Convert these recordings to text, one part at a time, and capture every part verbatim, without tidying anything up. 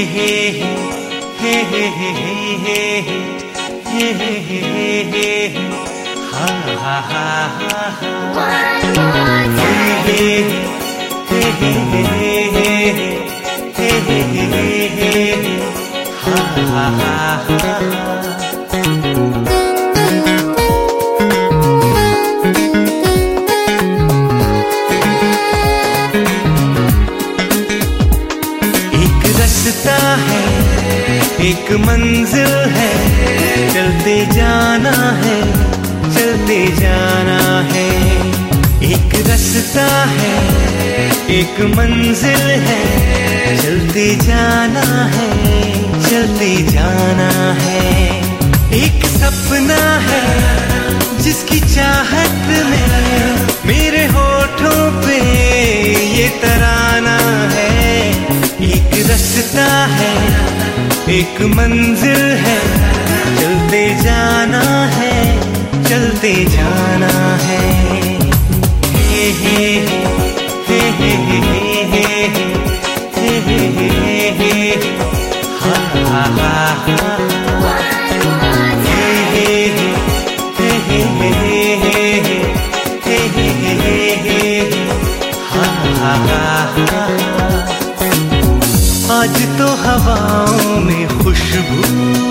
हे हे हे हे हे हे हे हे हे हा हा हा हा हे हे हे हे हे हे हे हा हा हा रास्ता है, एक मंजिल है, चलते जाना है, चलते जाना है। एक रास्ता है, एक मंजिल है, चलते जाना है, चलते जाना है। एक सपना है जिसकी चाहत में मेरे होठों पे ये तराना है। एक रास्ता है, एक मंजिल है, चलते जाना है, चलते जाना है। हे हे हे हे हे हे हे हे हे हे हा हा हा हा हे हे हे हे हे हे हे हे हा हा हा। आज तो हवाओं में खुशबू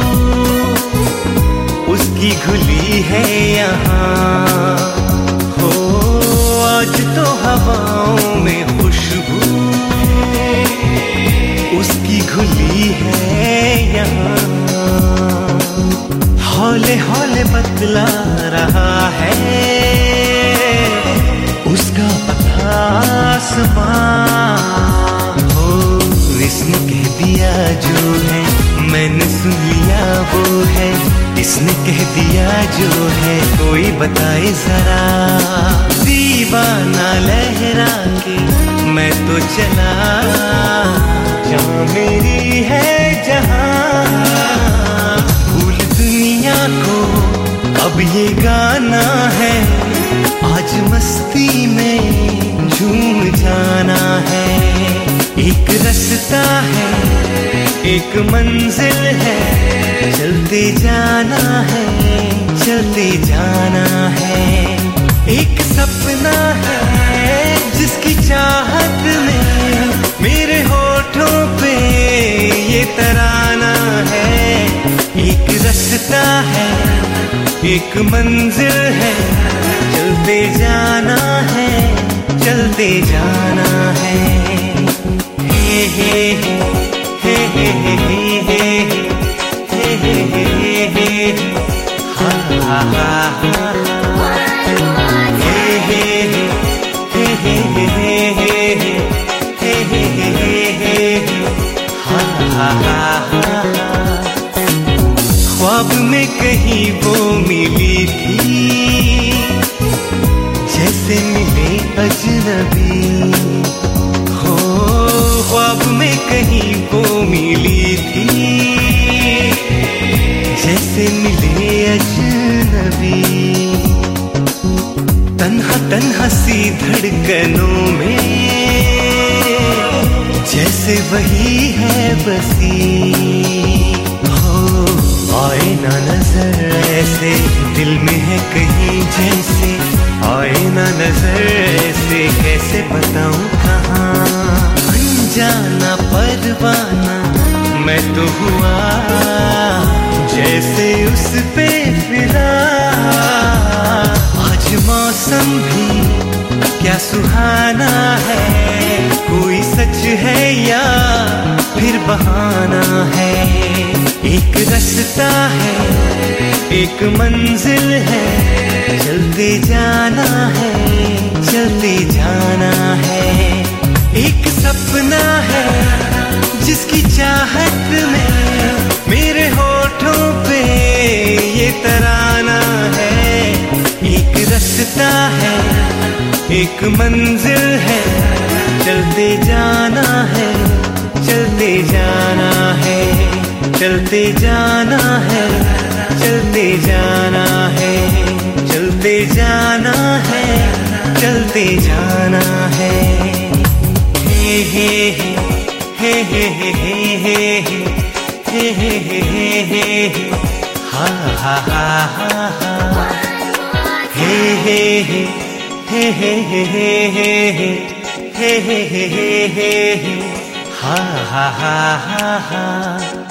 उसकी घुली है यहाँ हो। आज तो हवाओं में खुशबू उसकी घुली है यहाँ। हौले हौले बदला रहा है उसका पता आसमां। इसने कह दिया जो है, मैंने सुन लिया वो है। इसने कह दिया जो है, कोई बताए जरा। दीवाना लहरा के मैं तो चला, जहाँ मेरी है जहाँ। भूल दुनिया को अब ये गाना है, आज मस्ती में झूम जाना है। एक रास्ता है, एक मंजिल है, चलते जाना है, चलते जाना है। एक सपना है जिसकी चाहत में मेरे होठों पे ये तराना है। एक रास्ता है, एक मंजिल है, चलते जाना है, चलते जाना है। हे हे हे हे हे हे हे हे हे हे हा हा हा हे हे हे हे हे हे हे हे हे हा हा हा। ख्वाब में कहीं वो मिली थी जैसे मिले अजनबी हो। ख्वाब में कहीं वो मिली थी जैसे मिले अजनबी। तन्हा तन्हा सी धड़कनों में जैसे वही है बसी हो। आए ना नजर ऐसे, दिल में है कहीं जैसे। आए ना नजर ऐसे, कैसे बताऊं कहाँ। जाना परवाना मैं तो हुआ जैसे उस पे फिदा। आज मौसम भी क्या सुहाना है, कोई सच है या फिर बहाना है। एक रास्ता है, एक मंजिल है, चलते जाना है, चलते जाना है। एक सपना है जिसकी चाहत में मेरे होठों पे ये तराना है। एक रास्ता है, एक मंजिल है, चलते जाना है, चलते जाना है, चलते जाना है, चलते जाना है, चलते जाना है, चलते जाना है। हे हे हे हे हे हे हे हे हे हे हे हे हा हा हा हा हा हे हे हे हे हे हे हे हे हे हे हे हे हे हा हा हा हा हा